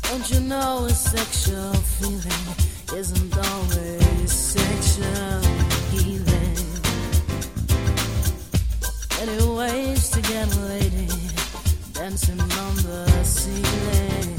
Don't you know a sexual feeling isn't always sexual healing? Any ways to get a lady dancing on the ceiling?